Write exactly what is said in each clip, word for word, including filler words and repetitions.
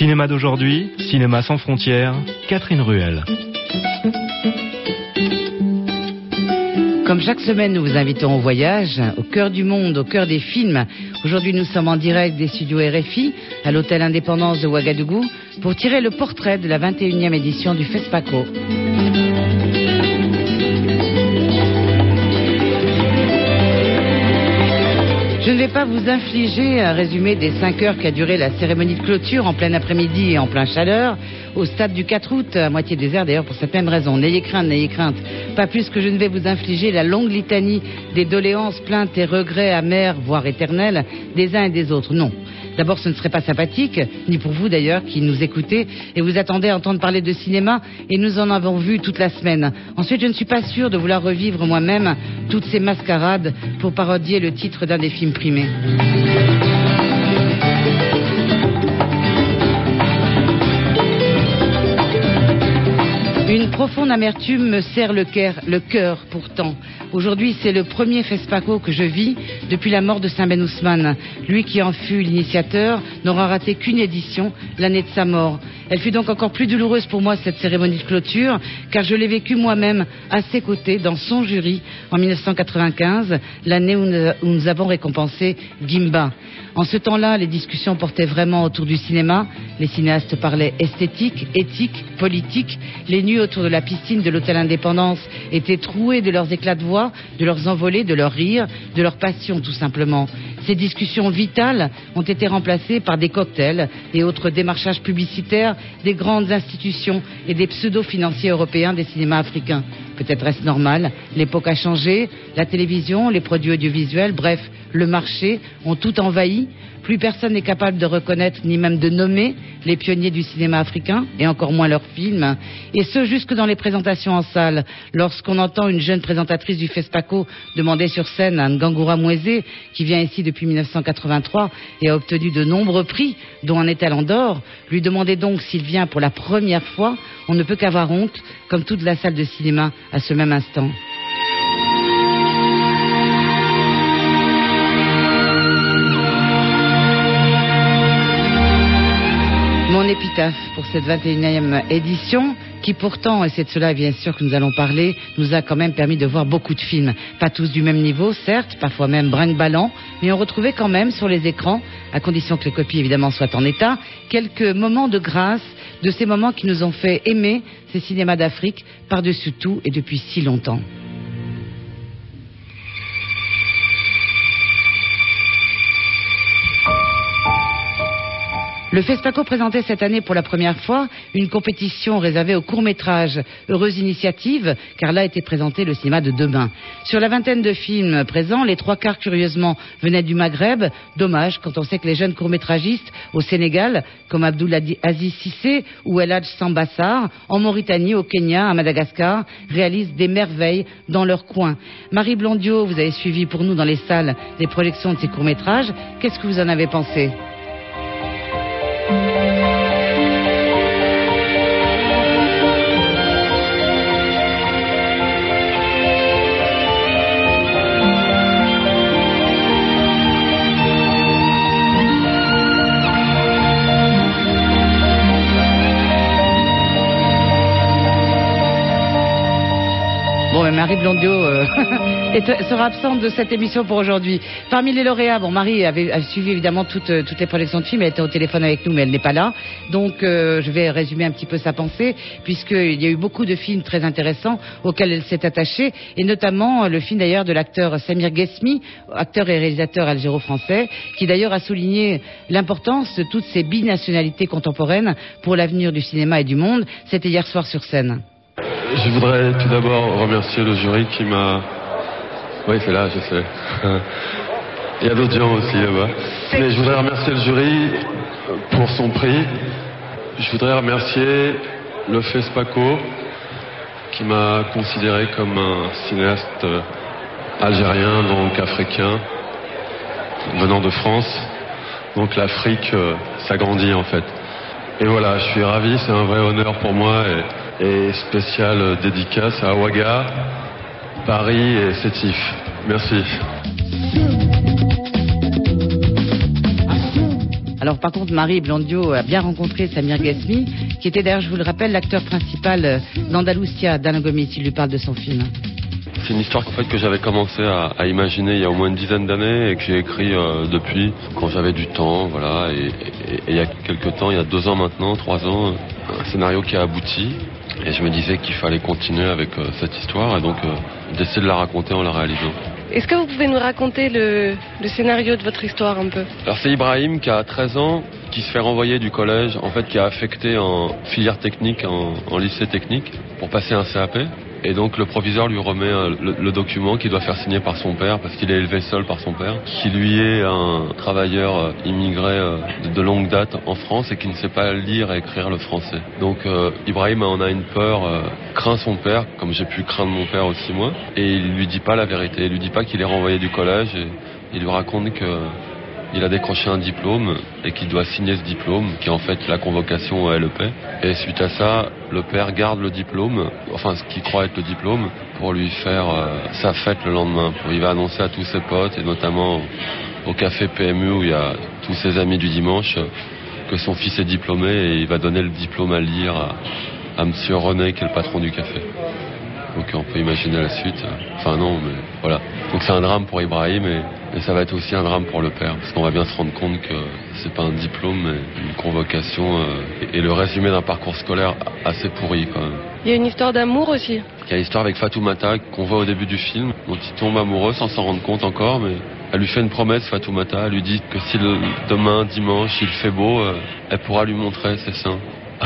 Cinéma d'aujourd'hui, cinéma sans frontières, Catherine Ruel. Comme chaque semaine, nous vous invitons au voyage, au cœur du monde, au cœur des films. Aujourd'hui, nous sommes en direct des studios R F I, à l'hôtel Indépendance de Ouagadougou, pour tirer le portrait de la vingt et unième édition du FESPACO. Je ne vais pas vous infliger un résumé des cinq heures qu'a duré la cérémonie de clôture en plein après-midi et en plein chaleur, au stade du quatre août, à moitié désert d'ailleurs pour cette même raison. N'ayez crainte, n'ayez crainte. Pas plus que je ne vais vous infliger la longue litanie des doléances, plaintes et regrets amers, voire éternels, des uns et des autres. Non. D'abord, ce ne serait pas sympathique, ni pour vous d'ailleurs, qui nous écoutez et vous attendez à entendre parler de cinéma, et nous en avons vu toute la semaine. Ensuite, je ne suis pas sûre de vouloir revivre moi-même toutes ces mascarades pour parodier le titre d'un des films primés. Une profonde amertume me serre le cœur, le cœur pourtant. Aujourd'hui, c'est le premier FESPACO que je vis depuis la mort de Saint Ben Ousmane. Lui qui en fut l'initiateur n'aura raté qu'une édition, l'année de sa mort. Elle fut donc encore plus douloureuse pour moi, cette cérémonie de clôture, car je l'ai vécue moi-même à ses côtés, dans son jury, en mille neuf cent quatre-vingt-quinze, l'année où nous avons récompensé Guimba. En ce temps-là, les discussions portaient vraiment autour du cinéma. Les cinéastes parlaient esthétique, éthique, politique. Les nuits autour de la piscine de l'hôtel Indépendance étaient trouées de leurs éclats de voix, de leurs envolées, de leurs rires, de leur passion tout simplement. Ces discussions vitales ont été remplacées par des cocktails et autres démarchages publicitaires des grandes institutions et des pseudo-financiers européens des cinémas africains. Peut-être est-ce normal, l'époque a changé, la télévision, les produits audiovisuels, bref, le marché ont tout envahi. Plus personne n'est capable de reconnaître ni même de nommer les pionniers du cinéma africain, et encore moins leurs films, et ce jusque dans les présentations en salle. Lorsqu'on entend une jeune présentatrice du FESPACO demander sur scène à Ngangura Mweze, qui vient ici depuis mille neuf cent quatre-vingt-trois et a obtenu de nombreux prix, dont un étalon d'or, lui demander donc s'il vient pour la première fois, on ne peut qu'avoir honte, comme toute la salle de cinéma à ce même instant. Mon épitaphe pour cette vingt et unième édition, qui pourtant, et c'est de cela bien sûr que nous allons parler, nous a quand même permis de voir beaucoup de films. Pas tous du même niveau, certes, parfois même brinque-ballant, mais on retrouvait quand même sur les écrans, à condition que les copies évidemment soient en état, quelques moments de grâce, de ces moments qui nous ont fait aimer ces cinémas d'Afrique par-dessus tout et depuis si longtemps. Le FESPACO présentait cette année pour la première fois une compétition réservée aux courts-métrages. Heureuse initiative, car là était présenté le cinéma de demain. Sur la vingtaine de films présents, les trois quarts curieusement venaient du Maghreb. Dommage quand on sait que les jeunes courts-métragistes au Sénégal, comme Abdoul Aziz Cissé ou El Hadj Sambassar, en Mauritanie, au Kenya, à Madagascar, réalisent des merveilles dans leur coin. Marie Blondiot, vous avez suivi pour nous dans les salles les projections de ces courts-métrages. Qu'est-ce que vous en avez pensé ? Bon, Marie Blondiot euh, est, sera absente de cette émission pour aujourd'hui. Parmi les lauréats, bon, Marie avait, a suivi évidemment toutes, toutes les projections de films. Elle était au téléphone avec nous, mais elle n'est pas là. Donc, euh, je vais résumer un petit peu sa pensée, puisqu'il y a eu beaucoup de films très intéressants auxquels elle s'est attachée, et notamment le film d'ailleurs de l'acteur Samir Ghesmi, acteur et réalisateur algéro-français, qui d'ailleurs a souligné l'importance de toutes ces binationalités contemporaines pour l'avenir du cinéma et du monde. C'était hier soir sur scène. Je voudrais tout d'abord remercier le jury qui m'a... Oui, c'est là, je sais. Il y a d'autres gens aussi là-bas. Mais je voudrais remercier le jury pour son prix. Je voudrais remercier le FESPACO qui m'a considéré comme un cinéaste algérien, donc africain, venant de France. Donc l'Afrique s'agrandit en fait. Et voilà, je suis ravi, c'est un vrai honneur pour moi. Et... et spéciale dédicace à Ouaga, Paris et Sétif. Merci. Alors par contre, Marie Blondio a bien rencontré Samir Ghasmi, qui était d'ailleurs, je vous le rappelle, l'acteur principal d'Andalusia d'Alain Gomis. Il lui parle de son film. C'est une histoire en fait, que j'avais commencé à, à imaginer il y a au moins une dizaine d'années et que j'ai écrit euh, depuis quand j'avais du temps, voilà. Et, et, et il y a quelques temps, il y a deux ans maintenant, trois ans, un scénario qui a abouti. Et je me disais qu'il fallait continuer avec euh, cette histoire et donc euh, d'essayer de la raconter en la réalisant. Est-ce que vous pouvez nous raconter le, le scénario de votre histoire un peu? Alors c'est Ibrahim qui a treize ans, qui se fait renvoyer du collège, en fait qui est affecté en filière technique, en, en lycée technique, pour passer un C A P. Et donc le proviseur lui remet euh, le, le document qu'il doit faire signer par son père, parce qu'il est élevé seul par son père, qui lui est un travailleur euh, immigré euh, de, de longue date en France et qui ne sait pas lire et écrire le français. Donc euh, Ibrahim en a une peur, euh, craint son père, comme j'ai pu craindre mon père aussi moi, et il lui dit pas la vérité, il lui dit pas qu'il est renvoyé du collège, et il lui raconte que il a décroché un diplôme et qu'il doit signer ce diplôme, qui est en fait la convocation à L E P. Et suite à ça, le père garde le diplôme, enfin ce qu'il croit être le diplôme, pour lui faire euh, sa fête le lendemain. Il va annoncer à tous ses potes, et notamment au café P M U où il y a tous ses amis du dimanche, que son fils est diplômé, et il va donner le diplôme à lire à, à monsieur René, qui est le patron du café. Donc on peut imaginer la suite. Enfin non, mais voilà. Donc c'est un drame pour Ibrahim et, et ça va être aussi un drame pour le père. Parce qu'on va bien se rendre compte que c'est pas un diplôme, mais une convocation euh, et, et le résumé d'un parcours scolaire assez pourri quand même. Il y a une histoire d'amour aussi. Il y a l'histoire avec Fatoumata qu'on voit au début du film, dont il tombe amoureux sans s'en rendre compte encore, mais elle lui fait une promesse, Fatoumata. Elle lui dit que si le, demain, dimanche, il fait beau, euh, elle pourra lui montrer ses seins.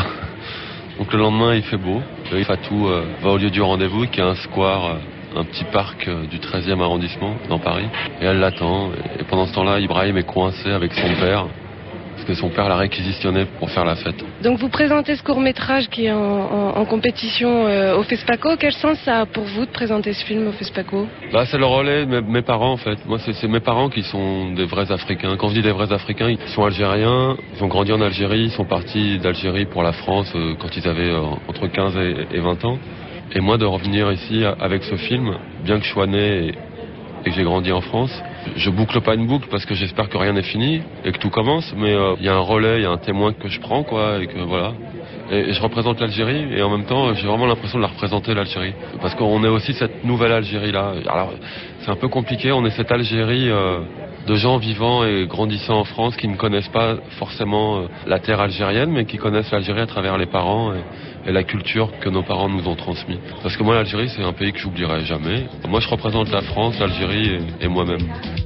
Donc le lendemain, il fait beau. Et Fatou euh, va au lieu du rendez-vous, qui est un square, euh, un petit parc euh, du treizième arrondissement, dans Paris. Et elle l'attend. Et pendant ce temps-là, Ibrahim est coincé avec son père, parce que son père l'a réquisitionné pour faire la fête. Donc vous présentez ce court-métrage qui est en, en, en compétition euh, au FESPACO. Quel sens ça a pour vous de présenter ce film au FESPACO? Bah, c'est le relais de mes, mes parents en fait. Moi, c'est, c'est mes parents qui sont des vrais Africains. Quand je dis des vrais Africains, ils sont algériens, ils ont grandi en Algérie, ils sont partis d'Algérie pour la France euh, quand ils avaient euh, entre quinze et, et vingt ans. Et moi, de revenir ici avec ce film, bien que je sois né et, et que j'ai grandi en France, je boucle pas une boucle parce que j'espère que rien n'est fini et que tout commence, mais il euh, y a un relais, il y a un témoin que je prends, quoi, et que voilà. Et, et je représente l'Algérie et en même temps, j'ai vraiment l'impression de la représenter, l'Algérie. Parce qu'on est aussi cette nouvelle Algérie-là. Alors, c'est un peu compliqué, on est cette Algérie euh, de gens vivant et grandissant en France qui ne connaissent pas forcément euh, la terre algérienne, mais qui connaissent l'Algérie à travers les parents et, et la culture que nos parents nous ont transmis. Parce que moi, l'Algérie, c'est un pays que j'oublierai jamais. Moi, je représente la France, l'Algérie et, et moi-même.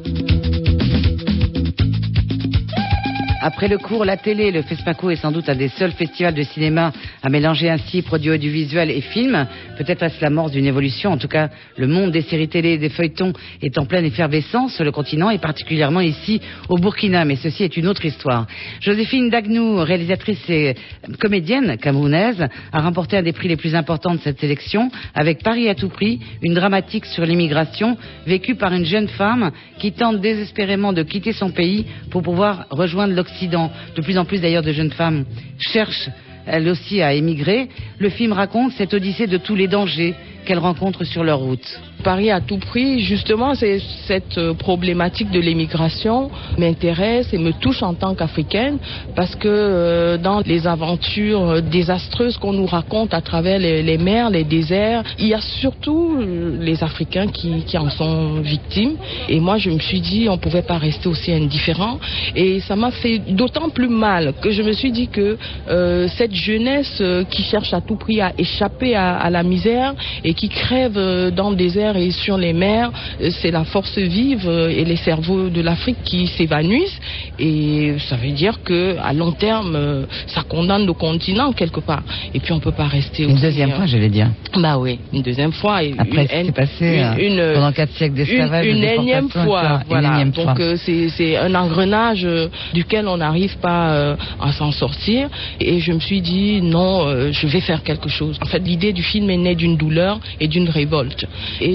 Après le cours, la télé, le FESPACO est sans doute un des seuls festivals de cinéma à mélanger ainsi produits audiovisuels et films. Peut-être est-ce l'amorce d'une évolution. En tout cas, le monde des séries télé et des feuilletons est en pleine effervescence sur le continent et particulièrement ici au Burkina. Mais ceci est une autre histoire. Joséphine Dagnou, réalisatrice et comédienne camerounaise, a remporté un des prix les plus importants de cette sélection avec Paris à tout prix, une dramatique sur l'immigration vécue par une jeune femme qui tente désespérément de quitter son pays pour pouvoir rejoindre l'Occident. De plus en plus d'ailleurs de jeunes femmes cherchent elles aussi à émigrer. Le film raconte cette odyssée de tous les dangers qu'elles rencontrent sur leur route. Paris à tout prix, justement, c'est cette problématique de l'émigration m'intéresse et me touche en tant qu'Africaine parce que euh, dans les aventures désastreuses qu'on nous raconte à travers les, les mers, les déserts, il y a surtout les Africains qui, qui en sont victimes. Et moi, je me suis dit, on ne pouvait pas rester aussi indifférent. Et ça m'a fait d'autant plus mal que je me suis dit que euh, cette jeunesse euh, qui cherche à tout prix à échapper à, à la misère et qui crève euh, dans le désert et sur les mers, c'est la force vive et les cerveaux de l'Afrique qui s'évanouissent et ça veut dire que à long terme ça condamne le continent quelque part et puis on peut pas rester une aussi, deuxième euh... fois j'allais dire bah oui une deuxième fois et après une, ce qui s'est passé une, une, pendant quatre siècles d'esclavage une, une énième fois voilà une énième donc fois. c'est, c'est un engrenage duquel on n'arrive pas euh, à s'en sortir et je me suis dit non euh, je vais faire quelque chose. En fait l'idée du film est née d'une douleur et d'une révolte et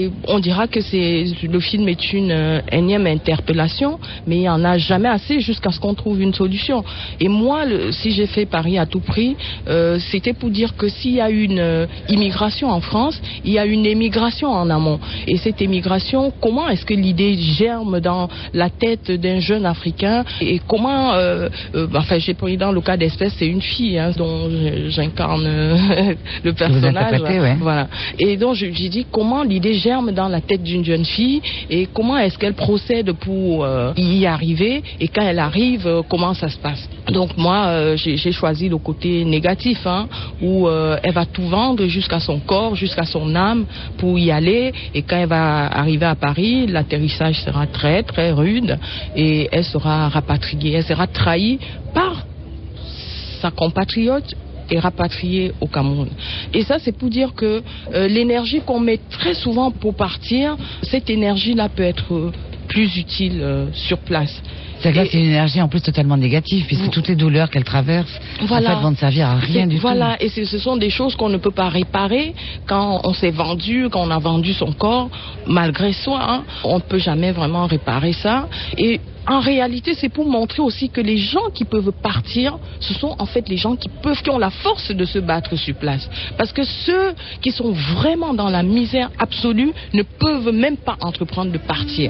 Et on dira que c'est, le film est une euh, énième interpellation, mais il n'y en a jamais assez jusqu'à ce qu'on trouve une solution. Et moi, le, si j'ai fait Paris à tout prix, euh, c'était pour dire que s'il y a une euh, immigration en France, il y a une émigration en amont. Et cette émigration, comment est-ce que l'idée germe dans la tête d'un jeune Africain, et comment, euh, euh, enfin, j'ai pris dans le cas d'espèce, c'est une fille hein, dont j'incarne euh, le personnage. Ouais. Voilà. Et donc j'ai dit comment l'idée germe dans la tête d'une jeune fille et comment est-ce qu'elle procède pour euh, y arriver, et quand elle arrive, euh, comment ça se passe. Donc moi, euh, j'ai, j'ai choisi le côté négatif, hein, où euh, elle va tout vendre jusqu'à son corps, jusqu'à son âme pour y aller, et quand elle va arriver à Paris, l'atterrissage sera très très rude et elle sera rapatriée, elle sera trahie par sa compatriote et rapatriée au Cameroun. Et ça, c'est pour dire que euh, l'énergie qu'on met très souvent pour partir, cette énergie-là peut être euh, plus utile euh, sur place. C'est que là, c'est une énergie en plus totalement négative, puisque vous, toutes les douleurs qu'elle traverse, voilà, en fait, vont ne servir à rien du voilà, tout. Voilà, et ce sont des choses qu'on ne peut pas réparer quand on s'est vendu, quand on a vendu son corps, malgré soi. Hein, on ne peut jamais vraiment réparer ça. Et en réalité, c'est pour montrer aussi que les gens qui peuvent partir, ce sont en fait les gens qui peuvent, qui ont la force de se battre sur place. Parce que ceux qui sont vraiment dans la misère absolue ne peuvent même pas entreprendre de partir.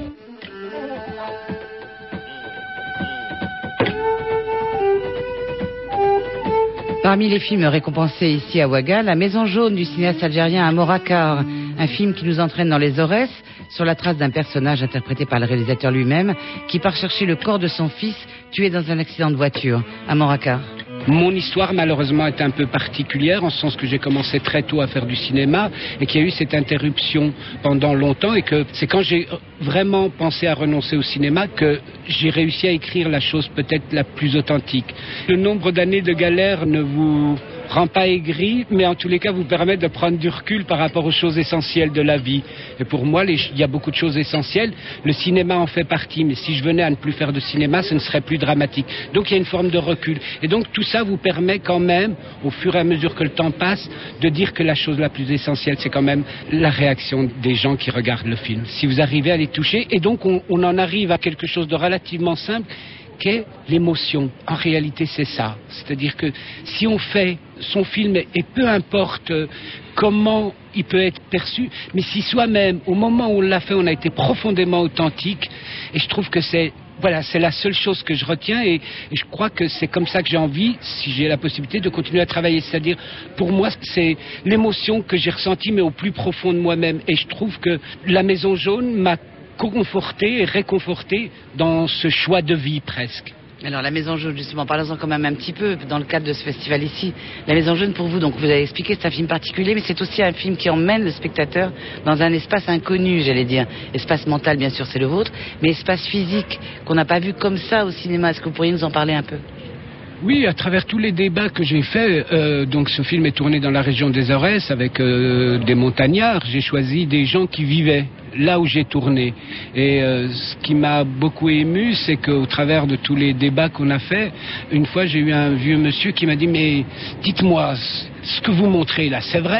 Parmi les films récompensés ici à Ouaga, La Maison jaune du cinéaste algérien Amorakar, un film qui nous entraîne dans les Aurès, sur la trace d'un personnage interprété par le réalisateur lui-même, qui part chercher le corps de son fils tué dans un accident de voiture. Amorakar. Mon histoire, malheureusement, est un peu particulière, en ce sens que j'ai commencé très tôt à faire du cinéma et qu'il y a eu cette interruption pendant longtemps, et que c'est quand j'ai vraiment pensé à renoncer au cinéma que j'ai réussi à écrire la chose peut-être la plus authentique. Le nombre d'années de galère ne vous rend pas aigri, mais en tous les cas vous permet de prendre du recul par rapport aux choses essentielles de la vie. Et pour moi, les, il y a beaucoup de choses essentielles. Le cinéma en fait partie, mais si je venais à ne plus faire de cinéma, ce ne serait plus dramatique. Donc il y a une forme de recul. Et donc tout ça vous permet quand même, au fur et à mesure que le temps passe, de dire que la chose la plus essentielle, c'est quand même la réaction des gens qui regardent le film. Si vous arrivez à les toucher, et donc on, on en arrive à quelque chose de relativement simple, qu'est l'émotion. En réalité, c'est ça. C'est-à-dire que si on fait son film, et peu importe comment il peut être perçu, mais si soi-même, au moment où on l'a fait, on a été profondément authentique, et je trouve que c'est Voilà, c'est la seule chose que je retiens, et, et je crois que c'est comme ça que j'ai envie, si j'ai la possibilité, de continuer à travailler. C'est-à-dire, pour moi, c'est l'émotion que j'ai ressentie, mais au plus profond de moi-même. Et je trouve que La Maison jaune m'a conforté et réconforté dans ce choix de vie presque. Alors la Maison jaune, justement, parlons-en quand même un petit peu dans le cadre de ce festival ici. La Maison jaune, pour vous, donc vous avez expliqué, c'est un film particulier, mais c'est aussi un film qui emmène le spectateur dans un espace inconnu, j'allais dire. Espace mental, bien sûr, c'est le vôtre, mais espace physique qu'on n'a pas vu comme ça au cinéma. Est-ce que vous pourriez nous en parler un peu ? Oui, à travers tous les débats que j'ai faits, euh, donc ce film est tourné dans la région des Aurès avec euh, des montagnards. J'ai choisi des gens qui vivaient là où j'ai tourné. Et euh, ce qui m'a beaucoup ému, c'est qu'au travers de tous les débats qu'on a faits, une fois j'ai eu un vieux monsieur qui m'a dit « Mais dites-moi, ce que vous montrez là, c'est vrai ?»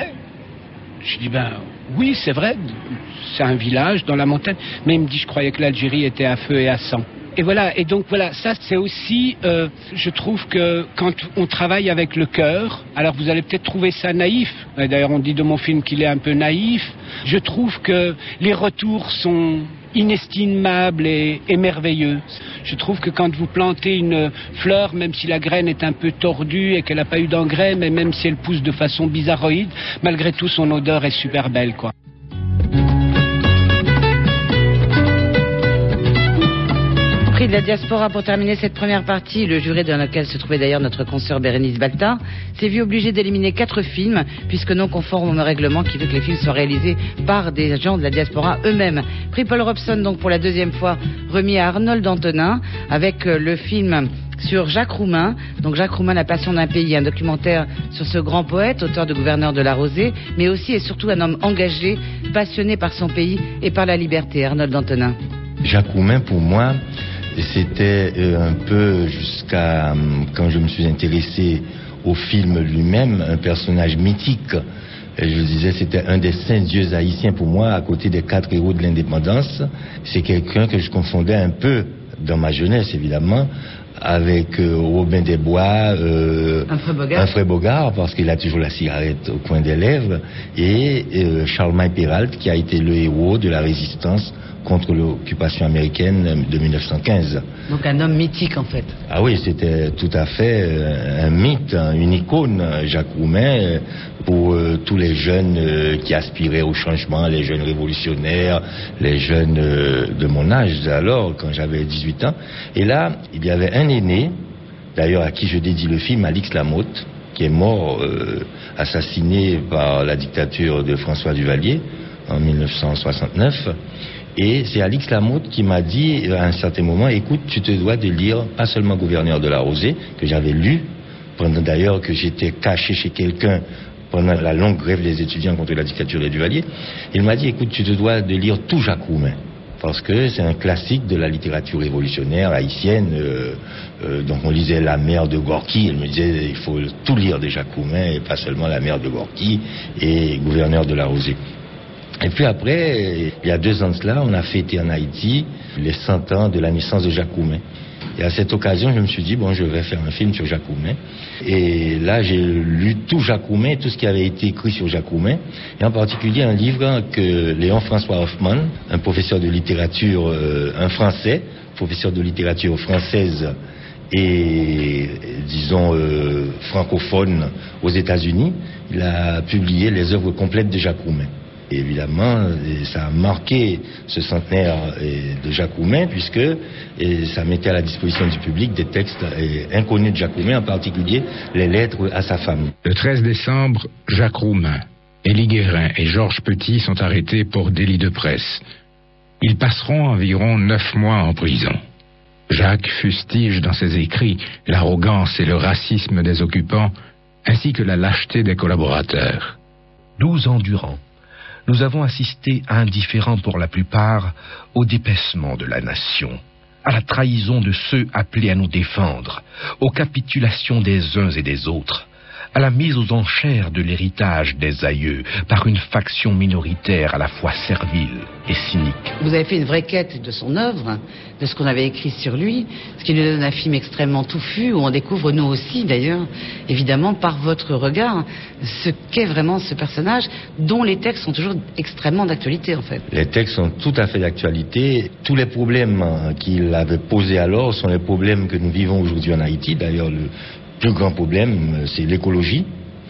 Je dis « Ben oui, c'est vrai, c'est un village dans la montagne. » Mais il me dit « Je croyais que l'Algérie était à feu et à sang. » Et voilà, et donc voilà, ça c'est aussi, euh, je trouve que quand on travaille avec le cœur, alors vous allez peut-être trouver ça naïf, d'ailleurs on dit de mon film qu'il est un peu naïf, je trouve que les retours sont inestimables et, et merveilleux. Je trouve que quand vous plantez une fleur, même si la graine est un peu tordue et qu'elle n'a pas eu d'engrais, mais même si elle pousse de façon bizarroïde, malgré tout son odeur est super belle, quoi. Prix de la diaspora pour terminer cette première partie. Le jury dans lequel se trouvait d'ailleurs notre consoeur Bérénice Baltin s'est vu obligé d'éliminer quatre films puisque non conforme au règlement qui veut que les films soient réalisés par des gens de la diaspora eux-mêmes. Prix Paul Robson donc pour la deuxième fois remis à Arnold Antonin avec le film sur Jacques Roumain, donc Jacques Roumain, La passion d'un pays, un documentaire sur ce grand poète, auteur de Gouverneur de la Rosée, mais aussi et surtout un homme engagé, passionné par son pays et par la liberté. Arnold Antonin. Jacques Roumain, pour moi, c'était un peu, jusqu'à quand je me suis intéressé au film lui-même, un personnage mythique. Et je vous disais, c'était un des saints dieux haïtiens pour moi, à côté des quatre héros de l'indépendance. C'est quelqu'un que je confondais un peu, dans ma jeunesse évidemment, avec euh, Robin des Bois, euh, Humphrey Bogart. Humphrey Bogart, parce qu'il a toujours la cigarette au coin des lèvres, et euh, Charlemagne Péralte, qui a été le héros de la résistance contre l'occupation américaine de mille neuf cent quinze. Donc un homme mythique en fait. Ah oui, c'était tout à fait euh, un mythe, hein, une icône, Jacques Roumain, euh, pour euh, tous les jeunes euh, qui aspiraient au changement, les jeunes révolutionnaires, les jeunes euh, de mon âge alors, quand j'avais dix-huit ans. Et là, il y avait un aîné, d'ailleurs à qui je dédie le film, Alix Lamotte, qui est mort, euh, assassiné par la dictature de François Duvalier en mille neuf cent soixante-neuf. Et c'est Alix Lamotte qui m'a dit à un certain moment, écoute, tu te dois de lire pas seulement Gouverneur de la Rosée, que j'avais lu, pendant d'ailleurs que j'étais caché chez quelqu'un pendant la longue grève des étudiants contre la dictature de Duvalier. Il m'a dit, écoute, tu te dois de lire tout Jacques Roumain, parce que c'est un classique de la littérature révolutionnaire haïtienne. Euh, euh, donc on lisait La Mère de Gorky, elle me disait, il faut tout lire de Jacques Roumain, et pas seulement La Mère de Gorky et Gouverneur de la Rosée. Et puis après, il y a deux ans de cela, on a fêté en Haïti les cent ans de la naissance de Jacques Roumain. Et à cette occasion, je me suis dit, bon, je vais faire un film sur Jacques Roumain. Et là, j'ai lu tout Jacques Roumain, tout ce qui avait été écrit sur Jacques Roumain, et en particulier un livre que Léon François Hoffmann, un professeur de littérature, euh, un Français, professeur de littérature française et, disons, euh, francophone aux États-Unis, il a publié les œuvres complètes de Jacques Roumain. Et évidemment, ça a marqué ce centenaire de Jacques Roumain, puisque ça mettait à la disposition du public des textes inconnus de Jacques Roumain, en particulier les lettres à sa femme. Le treize décembre, Jacques Roumain, Élie Guérin et Georges Petit sont arrêtés pour délit de presse. Ils passeront environ neuf mois en prison. Jacques fustige dans ses écrits l'arrogance et le racisme des occupants, ainsi que la lâcheté des collaborateurs. Douze ans durant, nous avons assisté, indifférents pour la plupart, au dépaissement de la nation, à la trahison de ceux appelés à nous défendre, aux capitulations des uns et des autres, à la mise aux enchères de l'héritage des aïeux par une faction minoritaire à la fois servile et cynique. Vous avez fait une vraie quête de son œuvre, de ce qu'on avait écrit sur lui, ce qui nous donne un film extrêmement touffu, où on découvre, nous aussi d'ailleurs, évidemment par votre regard, ce qu'est vraiment ce personnage, dont les textes sont toujours extrêmement d'actualité en fait. Les textes sont tout à fait d'actualité. Tous les problèmes qu'il avait posés alors sont les problèmes que nous vivons aujourd'hui en Haïti. D'ailleurs, le Le plus grand problème, c'est l'écologie.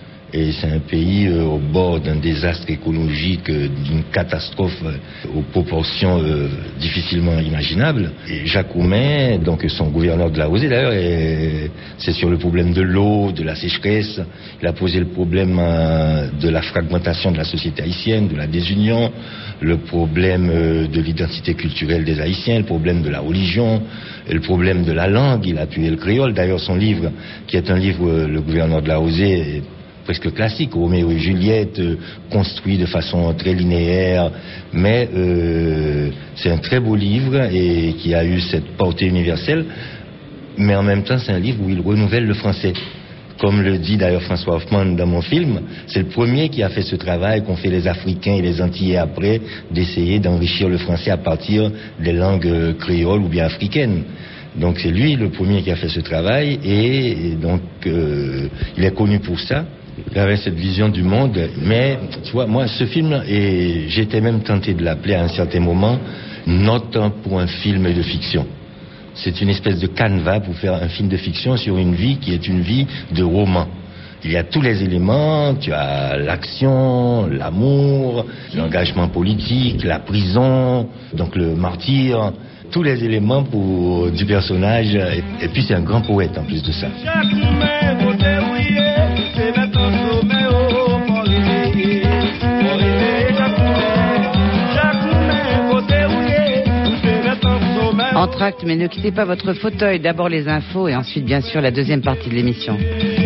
Et c'est un pays euh, au bord d'un désastre écologique, euh, d'une catastrophe euh, aux proportions euh, difficilement imaginables. Et Jacques Roumain, donc son gouverneur de la Rosée d'ailleurs, est, c'est sur le problème de l'eau, de la sécheresse. Il a posé le problème euh, de la fragmentation de la société haïtienne, de la désunion, le problème euh, de l'identité culturelle des Haïtiens, le problème de la religion, le problème de la langue. Il a appuyé le créole. D'ailleurs, son livre, qui est un livre, euh, le gouverneur de la Rosée, est presque classique, Roméo et Juliette, euh, construit de façon très linéaire, mais euh, c'est un très beau livre et qui a eu cette portée universelle, mais en même temps c'est un livre où il renouvelle le français. Comme le dit d'ailleurs François Hoffmann dans mon film, c'est le premier qui a fait ce travail qu'ont fait les Africains et les Antillais après, d'essayer d'enrichir le français à partir des langues créoles ou bien africaines. Donc c'est lui le premier qui a fait ce travail et, et donc euh, il est connu pour ça. Il avait cette vision du monde, mais tu vois, moi ce film, et j'étais même tenté de l'appeler à un certain moment note pour un film de fiction. C'est une espèce de canevas pour faire un film de fiction sur une vie qui est une vie de roman. Il y a tous les éléments, tu as l'action, l'amour, l'engagement politique, la prison, donc le martyr, tous les éléments pour du personnage, et, et puis c'est un grand poète en plus de ça. Entracte, mais ne quittez pas votre fauteuil, d'abord les infos et ensuite bien sûr la deuxième partie de l'émission.